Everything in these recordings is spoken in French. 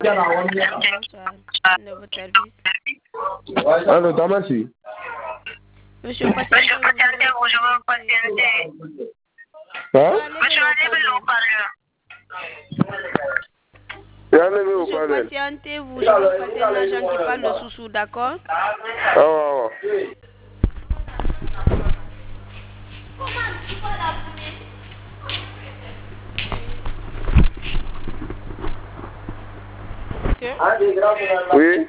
Bonsoir. De votre service. Allô, Tamasi. Monsieur le patient, bonjour, Hein? Monsieur patientez-vous, je veux passer un agent qui parle le sous-sous, d'accord? Ah. Oui.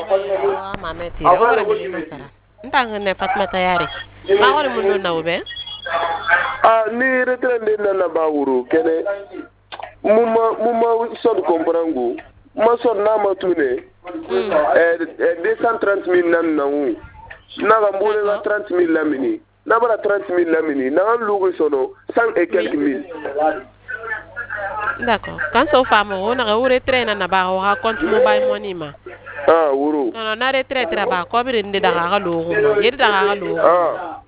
Ntanga Fatmata Yari. Ma wala mun na ube? Ah, ni retrende na bawuru kene. Muma sod komprangu. Ma sod na matune. 230 000 nan na wu. Na gambule na 30 000 lamini. Na bara 30 000 lamini. Na lugu sono 100 et quelques mille. D'accord. Quand ça femme on a retrait na ba wa compte mobile money ma. Ah, wuru. Non, na retrait tra ba ko bi ndi daga ga lo ma. Yeri daga ga lo. Ah.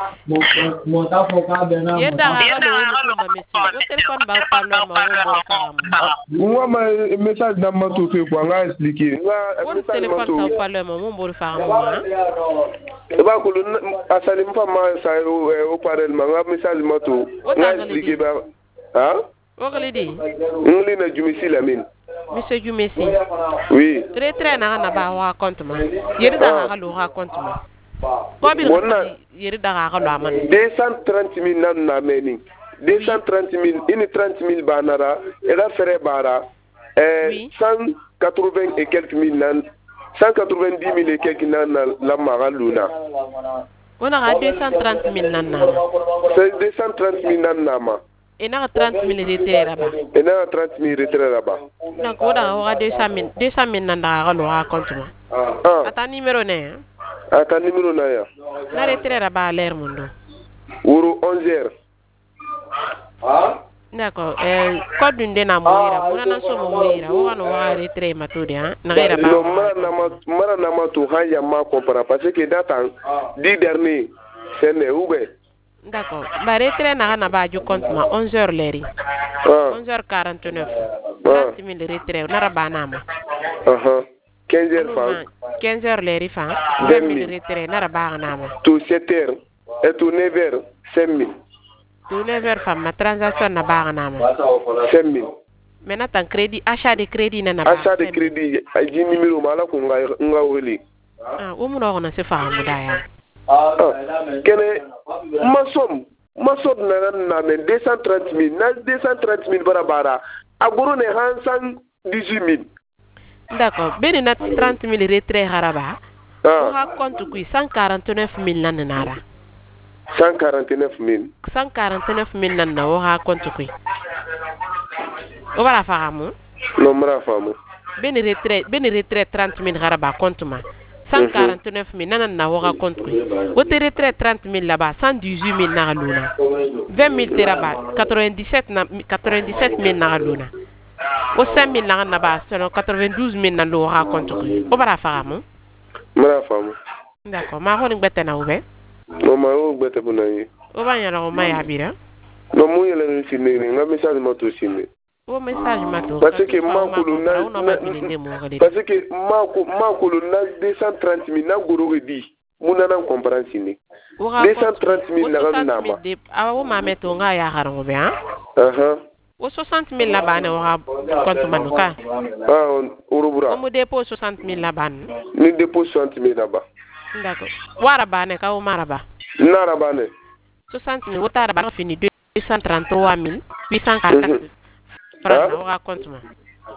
Yeri daga ga lo ma monsieur. O téléphone ba parler ma o bo fam. Moi ma message na mato fe ko nga expliquer. Nga message téléphone sa parler ma mo bo fam ma. E ba ko asali mfa ma sa o parel ma nga message mato. Nga expliquer ba. Hein? Oglidi. Ngli na Jumisi Lamine. Monsieur Jumisi. Oui. Retrait na ba wa compte ma. Yeri daga ga lo ha compte ma. Ko bi yeri daga ga lo aman. 230 000 nan na meni. 230 000, une 30 000 banara, et la ferait bara, 180 et quelques mille nan, 190 000 et quelques nan la maraluna. On a 230 000 nan. C'est 230 000 nan nama. Et n'a 30 000 retraits là-bas. Et n'a 30 000 retraits là-bas. Donc on a 200 000 nan da lo compte moi. Ata numéro né. Ata numéro na ya. Na retrait là-bas l'air mundo. Wuru 11h. D'accord. Code d'une na moira, mona na so moira, o ano wa retrait matodi hein. Na ira ba. Non, mara na ma to hanya ma comprend parce que datant 10 dernier c'est né oube. D'accord. Ba retrait na ba ju compte ma 11h leri. 11h49. 30 000 retrait na ba na ma. 15h fa. 15h leri fa. 20 000 retrait na ba na ma. Tout 7h et tout 9h 5 000. Tout 9h femme ma transaction na ba na ma. 5 000. Maintenant tan crédit achat de crédit na ba. Achat de crédit ay di numéro mala ko nga weli. O mu no na se fa mu da ya. Kene masom na 230 000 na 230 000 bara aguru ne hansan 18 000. D'accord. Beni na 30 000 retrait haraba. On a compte qui 149 000 nan nara. 149 000. 149 000 nan na o ha compte qui. O bara faramu? Non mara famu. Beni retrait 30 000 haraba compte ma. 149 000 nan na o ha compte qui. O te retrait 30 000 là-bas 118 000 na luna. 20 000 teraba 97 000 na luna. O 5 000 na ba selon 92 000 na lo ha compte qui. O bara faramu? Mara famu. D'accord. Ma ho ni gbete na ube? Non ma o gbete bunayi. O ba nyala o ma ya bira? Non mo yele ni sinne nga message mato sinne. O message mato. Parce que makulu na na 230 000 na goro di. Muna na comprendre sinne. 230 000 na nama. Awa o ma meto nga ya harango be ha? O 60 000 la bane o ha compte manuka. Urubura. O mo dépôt 60 000 la bane. Ni dépôt 60 000 là-bas. D'accord. Wara bane ka o maraba. Nara bane. 60 000 o tara ba fini 233 844 francs o ha compte ma.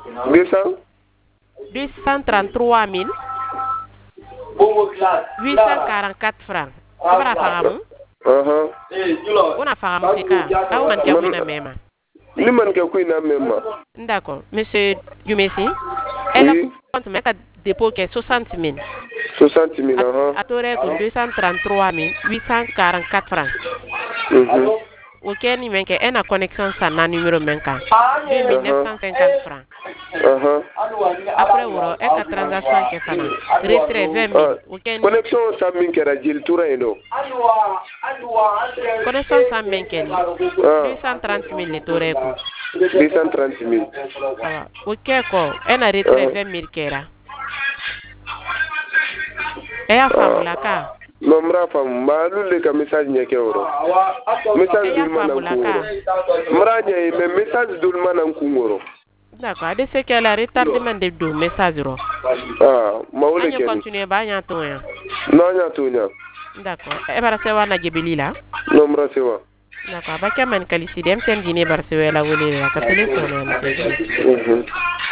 233 844 francs. O bara faramu? On a faramu c'est ka. Ka o man jamuna mema. Ni man ka kuina mema. D'accord. Monsieur Jumesi, elle a compte mais ka dépôt que 60 000. 60 000 à tore ko 233 844 francs. Ok ni menke en a connexion sa na numéro menka 2950 francs. Après euro et la transaction que ça retrait 20 000. Ok connexion sa menke ra jil toura eno. Connexion sa menke 230 000 le tore ko. 230 000. Ok ko ena retrait 20 000 kera. Eya fam la ka. Non mra fam ma lule ka message nyeke oro. Message dul manan ko. Mra nye me message dul manan ko ngoro. D'accord, de ce qu'elle a retardement de do message ro. Ah, ma wole ken. Continue ba nya to ya. Non nya to nya. D'accord. E bara se wana jebeli la. Non mra se wa. D'accord, ba kaman kalisi dem ten dine bar se wela wole la ka téléphone